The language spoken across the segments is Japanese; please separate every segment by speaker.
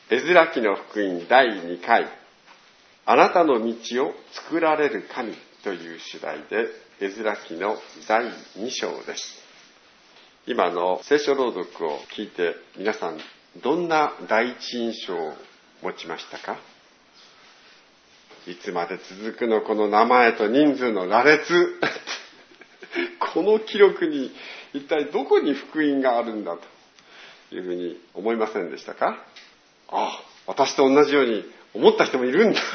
Speaker 1: エズラ記の福音第2回、あなたの道を作られる神という主題で、エズラ記の第2章です。今の聖書朗読を聞いて、皆さんどんな第一印象を持ちましたか？いつまで続くのこの名前と人数の羅列この記録に一体どこに福音があるんだというふうに思いませんでしたか？私と同じように思った人もいるんだ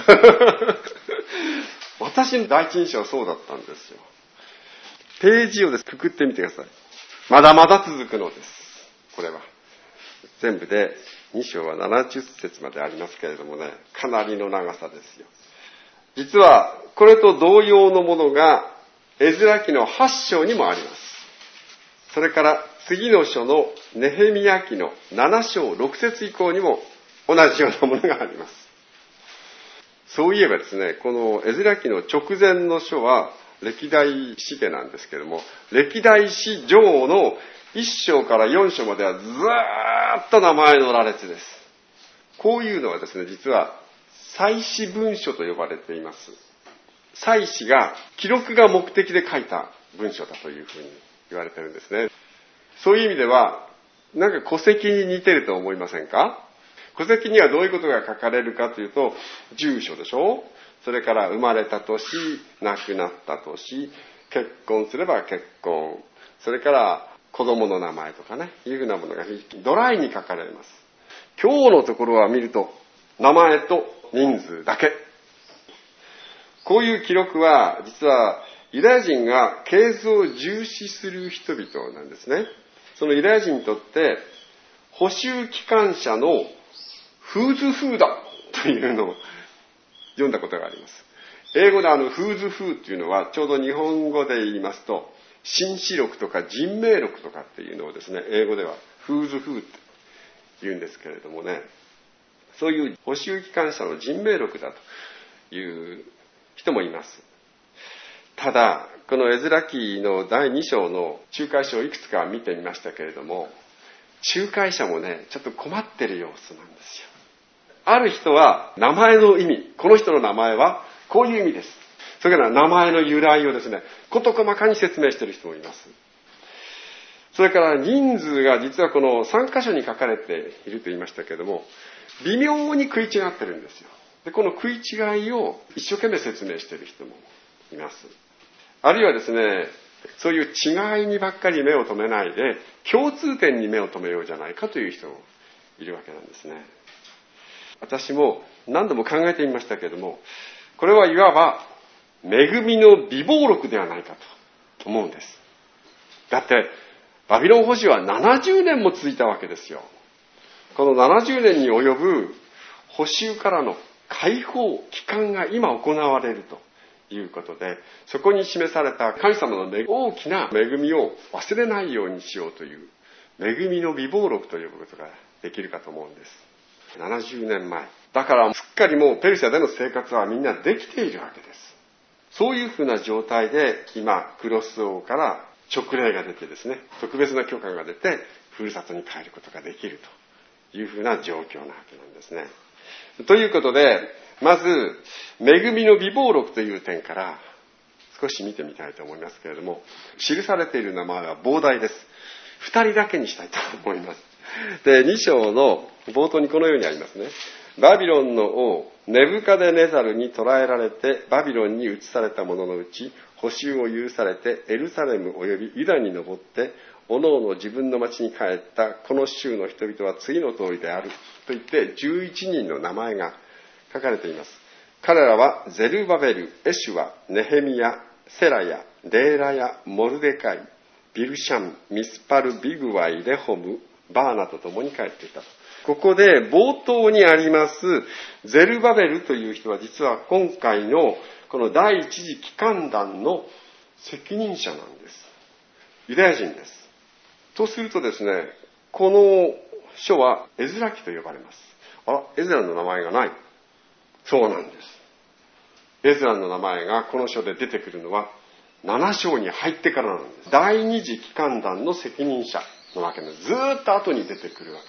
Speaker 1: 私の第一印象はそうだったんですよ。ページをくくってみてください。まだまだ続くのです。これは全部で2章は70節までありますけれどもね、かなりの長さですよ。実はこれと同様のものがエズラ記の8章にもあります。それから次の書のネヘミヤ記の7章6節以降にも同じようなものがあります。そういえばですね、このエズラ記の直前の書は歴代史記なんですけれども、歴代史上の1章から4章まではずーっと名前の羅列です。こういうのはですね、実は祭祀文書と呼ばれています。祭司が記録が目的で書いた文書だというふうに言われてるんですね。そういう意味ではなんか戸籍に似てると思いませんか？戸籍にはどういうことが書かれるかというと、住所でしょ、それから生まれた年、亡くなった年、結婚すれば結婚、それから子供の名前とかね、いうふうなものがドライに書かれます。今日のところは見ると名前と人数だけ。こういう記録は実はユダヤ人が系図を重視する人々なんですね。そのユダヤ人にとって補修機関車のフーズフーだというのを読んだことがあります。英語でフーズフーっていうのはちょうど日本語で言いますと新史録とか人名録とかっていうのをですね、英語ではフーズフーって言うんですけれどもね、そういう補修機関車の人名録だという人もいます。ただこのエズラ記の第2章の仲介書をいくつか見てみましたけれども、仲介者もねちょっと困ってる様子なんですよ。ある人は名前の意味、この人の名前はこういう意味です、それから名前の由来をですね事細かに説明している人もいます。それから人数が実はこの3箇所に書かれていると言いましたけれども、微妙に食い違ってるんですよ。でこの食い違いを一生懸命説明している人もいます。あるいはですね、そういう違いにばっかり目を留めないで共通点に目を留めようじゃないかという人もいるわけなんですね。私も何度も考えてみましたけれども、これはいわば恵みの備忘録ではないかと思うんです。だってバビロン捕囚は70年も続いたわけですよ。この70年に及ぶ捕囚からの解放期間が今行われるということで、そこに示された神様の大きな恵みを忘れないようにしようという恵みの備忘録ということができるかと思うんです。70年前だからすっかりもうペルシャでの生活はみんなできているわけです。そういうふうな状態で今クロス王から勅令が出てですね、特別な許可が出てふるさとに帰ることができるというふうな状況なわけなんですね。ということで、まず恵みの備忘録という点から少し見てみたいと思いますけれども、記されている名前は膨大です。2人だけにしたいと思います。で、2章の冒頭にこのようにありますね。バビロンの王ネブカデネザルに捕らえられてバビロンに移された者のうち、捕囚を許されてエルサレム及びユダに登っておのおの自分の町に帰ったこの州の人々は次の通りであると言って11人の名前が書かれています。彼らはゼルバベル、エシュア、ネヘミヤ、セラヤ、デーラヤ、モルデカイ、ビルシャン、ミスパル、ビグワイ、レホム、バーナと共に帰っていた。ここで冒頭にありますゼルバベルという人は実は今回のこの第一次帰還団の責任者なんです。ユダヤ人です。とするとですね、この書はエズラ記と呼ばれます。エズラの名前がない。そうなんです。エズラの名前がこの書で出てくるのは7章に入ってからなんです。第二次帰還団の責任者のわけです。ずーっと後に出てくるわけです。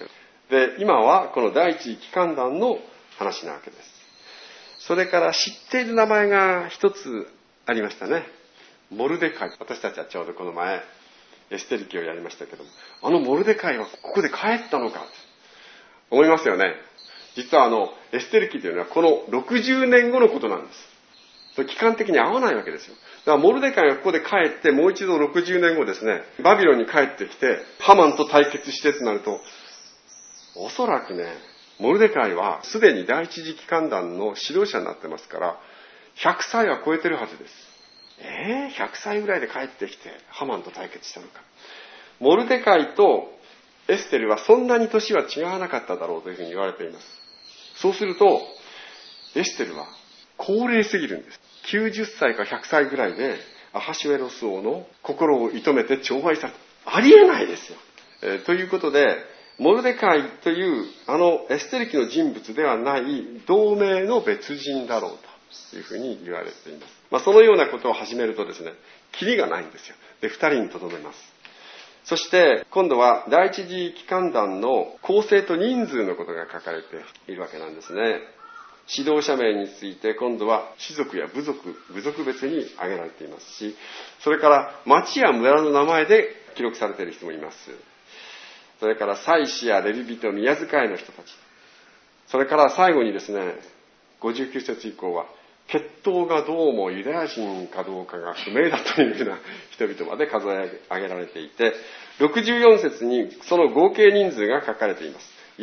Speaker 1: で、今はこの第一次機関団の話なわけです。それから知っている名前が一つありましたね。モルデカイ。私たちはちょうどこの前、エステル記をやりましたけども、あのモルデカイはここで帰ったのかと思いますよね。実はエステル記というのはこの60年後のことなんです。それ期間的に合わないわけですよ。だからモルデカイがここで帰って、もう一度60年後ですね、バビロンに帰ってきて、ハマンと対決してとなると、おそらくね、モルデカイはすでに第一次機関団の指導者になってますから、100歳は超えてるはずです。100歳ぐらいで帰ってきてハマンと対決したのか。モルデカイとエステルはそんなに年は違わなかっただろうというふうに言われています。そうすると、エステルは高齢すぎるんです。90歳か100歳ぐらいでアハシュエロス王の心を射止めて寵愛された。ありえないですよ。ということで、モルデカイというエステル記の人物ではない同盟の別人だろうというふうに言われています。そのようなことを始めるとですね、キリがないんですよ。で、2人にとどめます。そして今度は第一次機関団の構成と人数のことが書かれているわけなんですね。指導者名について今度は氏族や部族別に挙げられていますし、それから町や村の名前で記録されている人もいます。それから祭司やレビ人、宮遣いの人たち。それから最後にですね、59節以降は血統がどうもユダヤ人かどうかが不明だというような人々まで数え上げられていて、64節にその合計人数が書かれています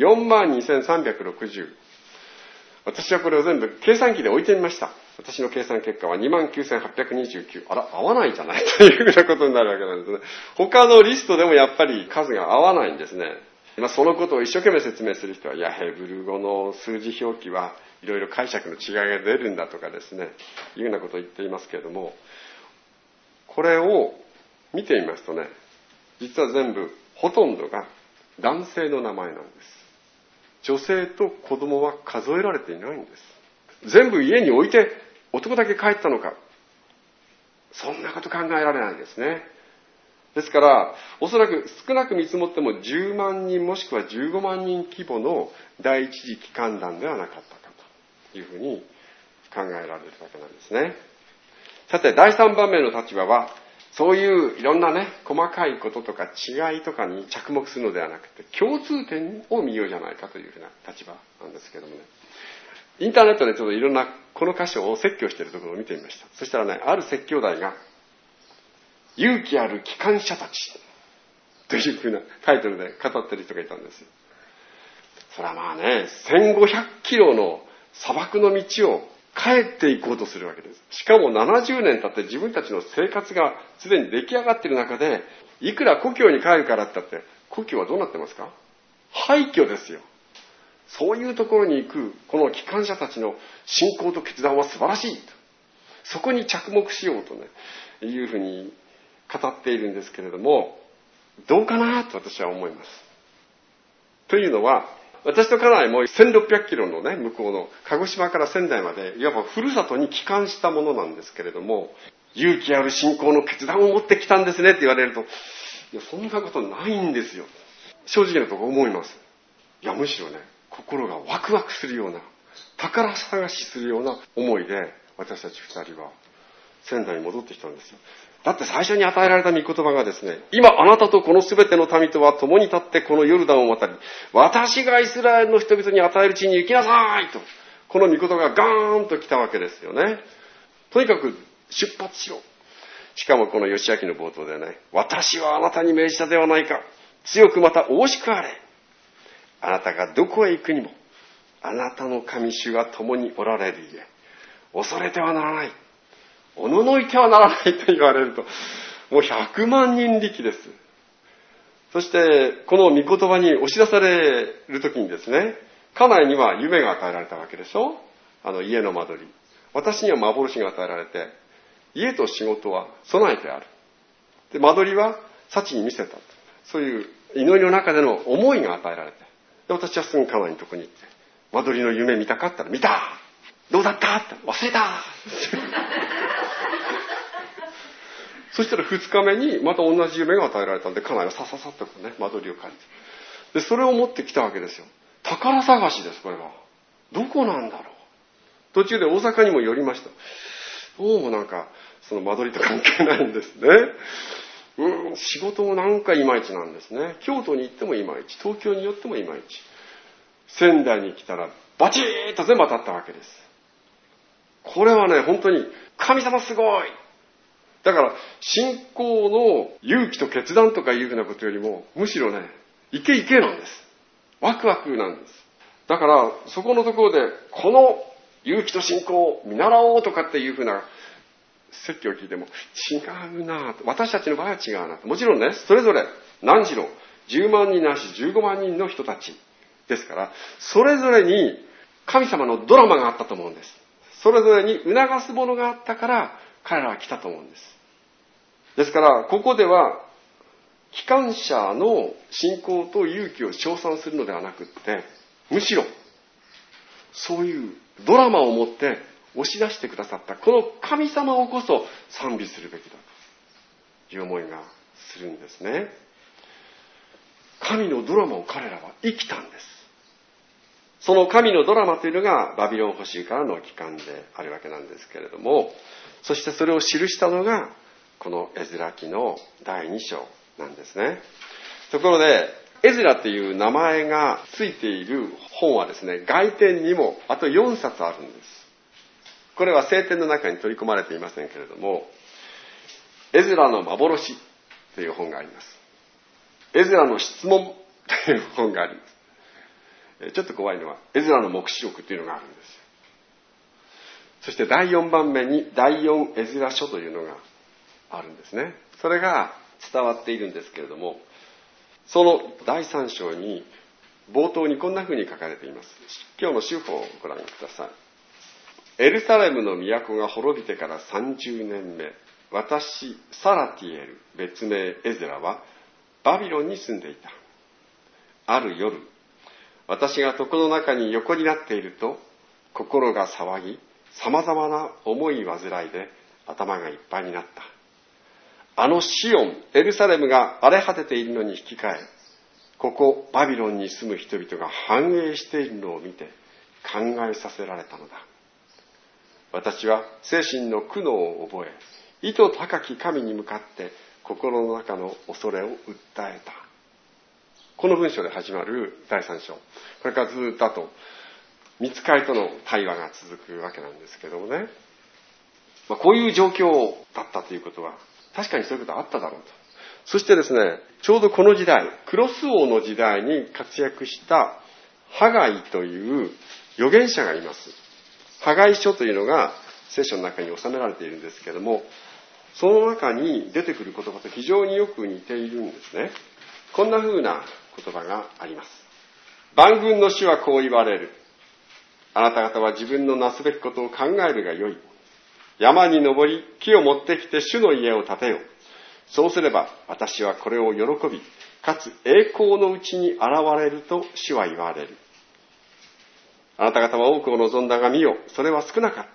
Speaker 1: 。42,360。私はこれを全部計算機で置いてみました。私の計算結果は29,829。あら、合わないじゃないというふうなことになるわけなんですね。他のリストでもやっぱり数が合わないんですね。そのことを一生懸命説明する人は、いや、ヘブル語の数字表記はいろいろ解釈の違いが出るんだとかですね、いうようなことを言っていますけれども、これを見てみますとね、実は全部ほとんどが男性の名前なんです。女性と子供は数えられていないんです。全部家に置いて男だけ帰ったのか。そんなこと考えられないですね。ですから、おそらく少なく見積もっても10万人もしくは15万人規模の第一次機関団ではなかったかというふうに考えられるわけなんですね。さて、第3番目の立場は、そういういろんなね、細かいこととか違いとかに着目するのではなくて、共通点を見ようじゃないかというふうな立場なんですけどもね。インターネットでちょっといろんなこの箇所を説教しているところを見てみました。そしたらね、ある説教題が、勇気ある機関車たちというふうなタイトルで語っている人がいたんですよ。それはまあね、1500キロの砂漠の道を帰っていこうとするわけです。しかも70年経って自分たちの生活がすでに出来上がっている中で、いくら故郷に帰るからって言ったって、故郷はどうなってますか？廃墟ですよ。そういうところに行く、この機関車たちの信仰と決断は素晴らしいと。そこに着目しようとね、いうふうに語っているんですけれども、どうかなと私は思います。というのは、私と家内も1600キロのね、向こうの鹿児島から仙台まで、いわばふるさとに帰還したものなんですけれども、勇気ある信仰の決断を持ってきたんですねって言われると、いや、そんなことないんですよ。正直なところ思います。いや、むしろね、心がワクワクするような、宝探しするような思いで、私たち2人は仙台に戻ってきたんですよ。だって最初に与えられた御言葉がですね、今あなたとこのすべての民とは共に立ってこのヨルダンを渡り、私がイスラエルの人々に与える地に行きなさいと、この御言葉がガーンと来たわけですよね。とにかく出発しろ。しかもこの義明の冒頭でね、私はあなたに命じたではないか。強くまた大しくあれ。あなたがどこへ行くにも、あなたの神主が共におられるゆえ、恐れてはならない。おののいてはならないと言われると、もう100万人力です。そして、この御言葉に押し出されるときにですね、家内には夢が与えられたわけでしょ？家の間取り。私には幻が与えられて、家と仕事は備えてある。で、間取りは幸に見せた。そういう祈りの中での思いが与えられて、で、私はすぐ家内のとこに行って、間取りの夢見たかったら見た！どうだったって忘れたそしたら2日目にまた同じ夢が与えられたんで、家内はさささっとね、間取りを書いて。 で、それを持ってきたわけですよ。宝探しです、これは。どこなんだろう。途中で大阪にも寄りました。どうもなんか、その間取りと関係ないんですね。仕事もなんかいまいちなんですね。京都に行ってもいまいち、東京に寄ってもいまいち。仙台に来たらバチーッと全部当たったわけです。これはね、本当に神様すごい。だから信仰の勇気と決断とかいうふうなことよりも、むしろね、いけいけなんです。ワクワクなんです。だからそこのところで、この勇気と信仰を見習おうとかっていうふうな説教を聞いても、違うなと。私たちの場合は違うなと。もちろんね、それぞれ何しろ10万人ないし15万人の人たちですから、それぞれに神様のドラマがあったと思うんです。それぞれに促すものがあったから彼らは来たと思うんです。ですからここでは機関車の信仰と勇気を称賛するのではなくって、むしろそういうドラマを持って押し出してくださったこの神様をこそ賛美するべきだという思いがするんですね。神のドラマを彼らは生きたんです。その神のドラマというのがバビロン捕囚からの帰還であるわけなんですけれども、そしてそれを記したのがこのエズラ記の第2章なんですね。ところでエズラという名前がついている本はですね、外典にもあと4冊あるんです。これは聖典の中に取り込まれていませんけれども、エズラの幻という本があります。エズラの質問という本があります。ちょっと怖いのはエズラの黙示録というのがあるんですよ。そして第4番目に第4エズラ書というのがあるんですね。それが伝わっているんですけれども、その第3章に冒頭にこんな風に書かれています。今日の主法をご覧ください。エルサレムの都が滅びてから30年目、私サラティエル別名エズラはバビロンに住んでいた。ある夜、私が床の中に横になっていると心が騒ぎ、さまざまな思い煩いで頭がいっぱいになった。あのシオン、エルサレムが荒れ果てているのに引き換え、ここバビロンに住む人々が繁栄しているのを見て考えさせられたのだ。私は精神の苦悩を覚え、意図高き神に向かって心の中の恐れを訴えた。この文章で始まる第3章。これからずっと後、御使いとの対話が続くわけなんですけどもね。こういう状況だったということは、確かにそういうことはあっただろうと。そしてですね、ちょうどこの時代、クロス王の時代に活躍したハガイという預言者がいます。ハガイ書というのが聖書の中に収められているんですけれども、その中に出てくる言葉と非常によく似ているんですね。こんな風な言葉があります。万軍の主はこう言われる。あなた方は自分のなすべきことを考えるがよい。山に登り、木を持ってきて主の家を建てよう。そうすれば私はこれを喜び、かつ栄光のうちに現れると主は言われる。あなた方は多くを望んだが見よ、それは少なかった。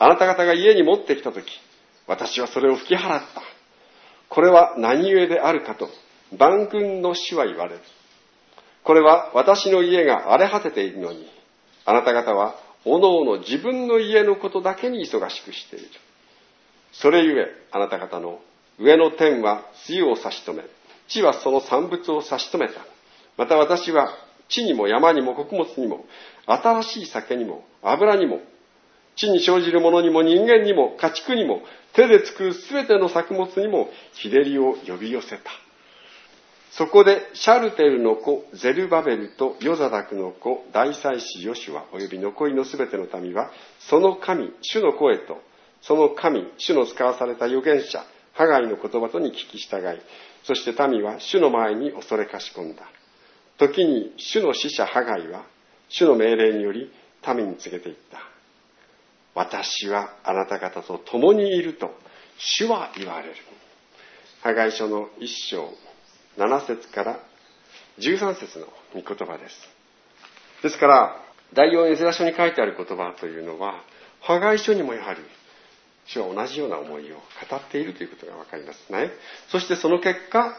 Speaker 1: あなた方が家に持ってきたとき、私はそれを吹き払った。これは何故であるかと、万軍の主は言われる。これは私の家が荒れ果てているのに、あなた方はおのおの自分の家のことだけに忙しくしている。それゆえ、あなた方の上の天は梅雨を差し止め、地はその産物を差し止めた。また私は地にも山にも穀物にも、新しい酒にも油にも、地に生じるものにも人間にも家畜にも、手で作るすべての作物にも日照りを呼び寄せた。そこでシャルテルの子ゼルバベルとヨザダクの子大祭司ヨシュアおよび残りのすべての民は、その神主の声とその神主の使わされた預言者ハガイの言葉とに聞き従い、そして民は主の前に恐れかしこんだ。時に主の使者ハガイは主の命令により民に告げていった。私はあなた方と共にいると主は言われる。ハガイ書の1章7節から13節の御言葉です。ですから第4エズラ書に書いてある言葉というのは、ハガイ書にもやはり主は同じような思いを語っているということがわかりますね。そしてその結果、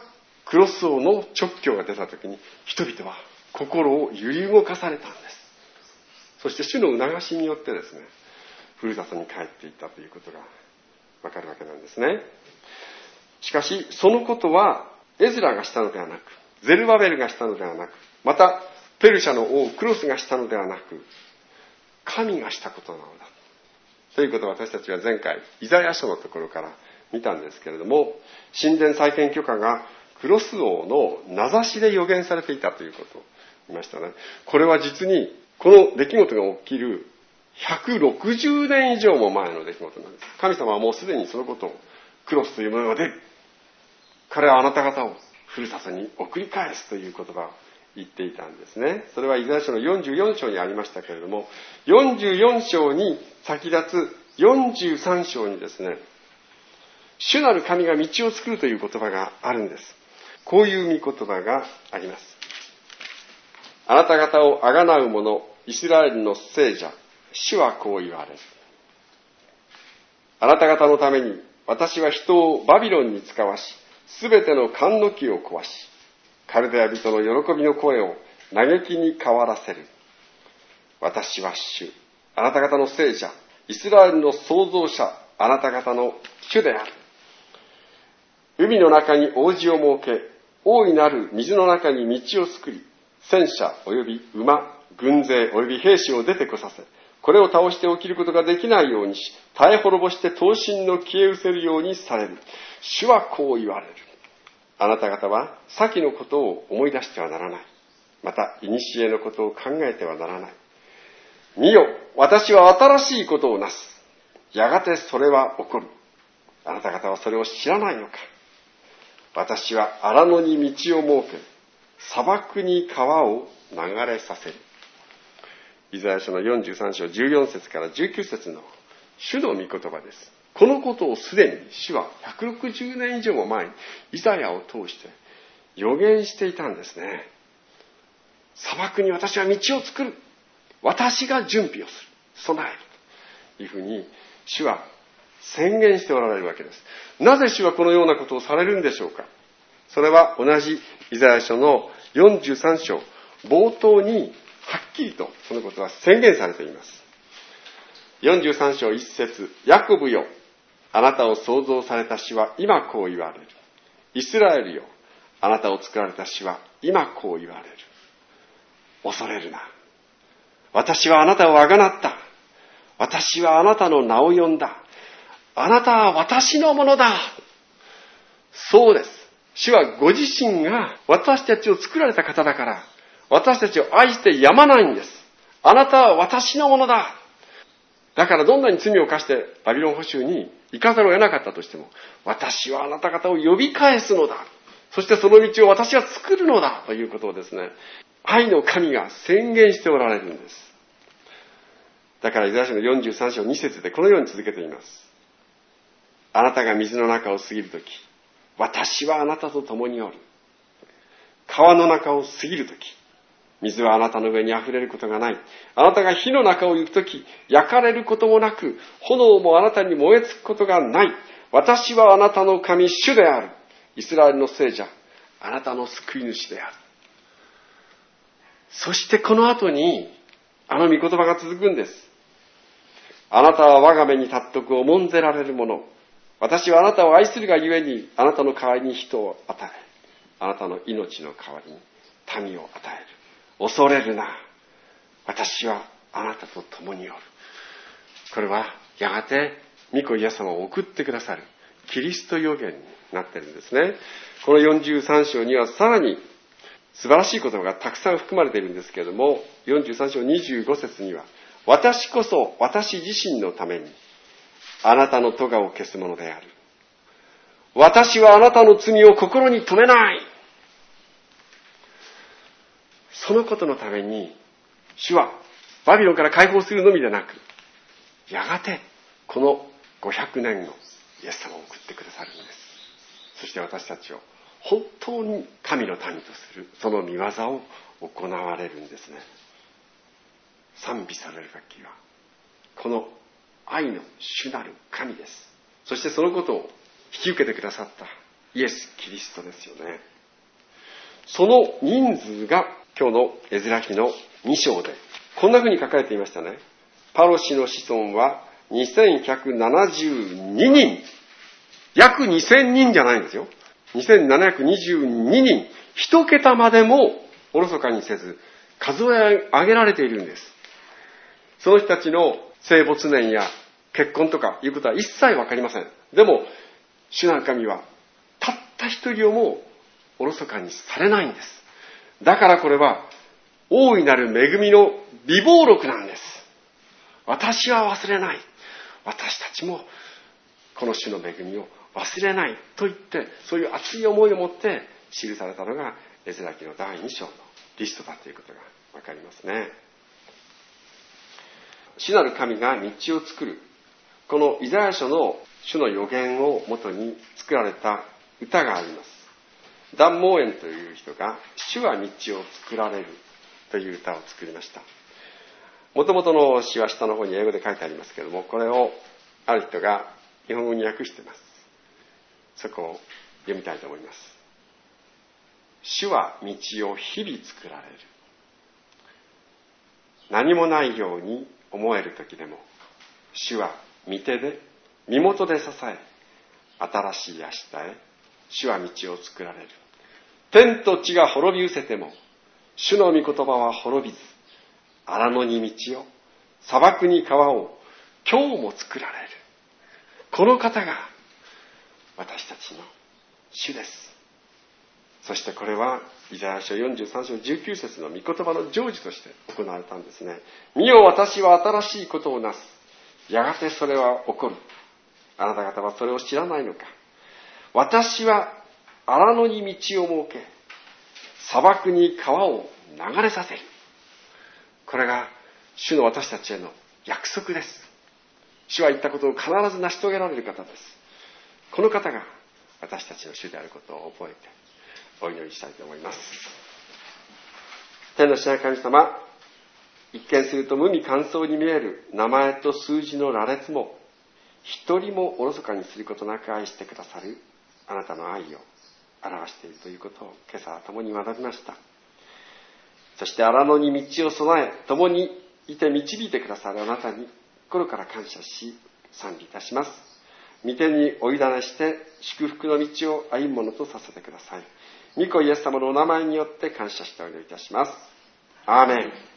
Speaker 1: クロス王の勅許が出た時に、人々は心を揺り動かされたんです。そして主の促しによってですね、ふるさとに帰っていったということがわかるわけなんですね。しかし、そのことはエズラがしたのではなく、ゼルバベルがしたのではなく、またペルシャの王クロスがしたのではなく、神がしたことなのだ。ということを私たちは前回、イザヤ書のところから見たんですけれども、神殿再建許可がクロス王の名指しで予言されていたということを見ましたね。これは実に、この出来事が起きる160年以上も前の出来事なんです。神様はもうすでにそのことをクロスというものが出る。彼はあなた方をふるさとに送り返すという言葉を言っていたんですね。それはイザヤ書の44章にありましたけれども、44章に先立つ43章にですね、主なる神が道を作るという言葉があるんです。こういう御言葉があります。あなた方をあがなう者、イスラエルの聖者、主はこう言われる。あなた方のために私は人をバビロンに使わし、すべての冠の木を壊し、カルデア人の喜びの声を嘆きに変わらせる。私は主、あなた方の聖者、イスラエルの創造者、あなた方の主である。海の中に王子を設け、大いなる水の中に道を作り、戦車及び馬、軍勢及び兵士を出てこさせ、これを倒して起きることができないようにし、耐え滅ぼして刀身の消え失せるようにされる。主はこう言われる。あなた方は先のことを思い出してはならない。また、古のことを考えてはならない。見よ、私は新しいことをなす。やがてそれは起こる。あなた方はそれを知らないのか。私は荒野に道を設け、砂漠に川を流れさせる。イザヤ書の43章14節から19節の主の御言葉です。このことをすでに主は160年以上も前にイザヤを通して予言していたんですね。砂漠に私は道を作る。私が準備をする。備える。というふうに主は宣言しておられるわけです。なぜ主はこのようなことをされるんでしょうか。それは同じイザヤ書の43章冒頭にはっきりとそのことは宣言されています。43章1節、ヤコブよ、あなたを創造された主は今こう言われる。イスラエルよ、あなたを作られた主は今こう言われる。恐れるな。私はあなたをあがなった。私はあなたの名を呼んだ。あなたは私のものだ。そうです。主はご自身が私たちを作られた方だから、私たちを愛してやまないんです。あなたは私のものだ。だからどんなに罪を犯してバビロン捕囚に行かざるを得なかったとしても、私はあなた方を呼び返すのだ。そしてその道を私は作るのだということをですね、愛の神が宣言しておられるんです。だからイザヤ書の43章2節でこのように続けています。あなたが水の中を過ぎるとき、私はあなたと共におる。川の中を過ぎるとき、水はあなたの上に溢れることがない。あなたが火の中を行くとき、焼かれることもなく、炎もあなたに燃え尽くことがない。私はあなたの神、主である。イスラエルの聖者、あなたの救い主である。そしてこの後に、あの御言葉が続くんです。あなたは我が目に尊く重んぜられるもの。私はあなたを愛するがゆえに、あなたの代わりに人を与え、あなたの命の代わりに民を与える。恐れるな。私はあなたと共におる。これはやがて御子イエス様を送ってくださるキリスト予言になっているんですね。この43章にはさらに素晴らしい言葉がたくさん含まれているんですけれども、43章25節には、私こそ私自身のためにあなたの咎を消すものである。私はあなたの罪を心に留めない。そのことのために主はバビロンから解放するのみでなく、やがてこの500年のイエス様を送ってくださるんです。そして私たちを本当に神の民とするその御業を行われるんですね。賛美される楽器はこの愛の主なる神です。そしてそのことを引き受けてくださったイエス・キリストですよね。 その人数が今日のエゼラ記の2章で、こんな風に書かれていましたね。パロシの子孫は2172人。約2000人じゃないんですよ。2722人。一桁までもおろそかにせず、数え上げられているんです。その人たちの生没年や結婚とかいうことは一切わかりません。でも、主なる神はたった一人をもおろそかにされないんです。だからこれは大いなる恵みの備忘録なんです。私は忘れない。私たちもこの主の恵みを忘れないと言って、そういう熱い思いを持って記されたのがエゼラ記の第2章のリストだということがわかりますね。主なる神が道を作る。このイザヤ書の主の予言をもとに作られた歌があります。ダン・モーエンという人が主は道を作られるという歌を作りました。もともとの詩は下の方に英語で書いてありますけれども、これをある人が日本語に訳しています。そこを読みたいと思います。主は道を日々作られる。何もないように思える時でも、主は御手で、身元で支え、新しい明日へ、主は道を作られる。天と地が滅び失せても、主の御言葉は滅びず、荒野に道を、砂漠に川を、今日も作られる。この方が私たちの主です。そしてこれはイザヤ書43章19節の御言葉の成就として行われたんですね。見よ、私は新しいことをなす。やがてそれは起こる。あなた方はそれを知らないのか。私は荒野に道を設け、砂漠に川を流れさせる。これが主の私たちへの約束です。主は言ったことを必ず成し遂げられる方です。この方が私たちの主であることを覚えてお祈りしたいと思います。天の父なる神様、一見すると無味乾燥に見える名前と数字の羅列も一人もおろそかにすることなく愛してくださるあなたの愛を表しているということを今朝共に学びました。そして荒野に道を備え、共にいて導いてくださるあなたに心から感謝し賛美いたします。御手にお委ねして祝福の道を歩むものとさせてください。御子イエス様のお名前によって感謝してお祈りいたします。アーメン。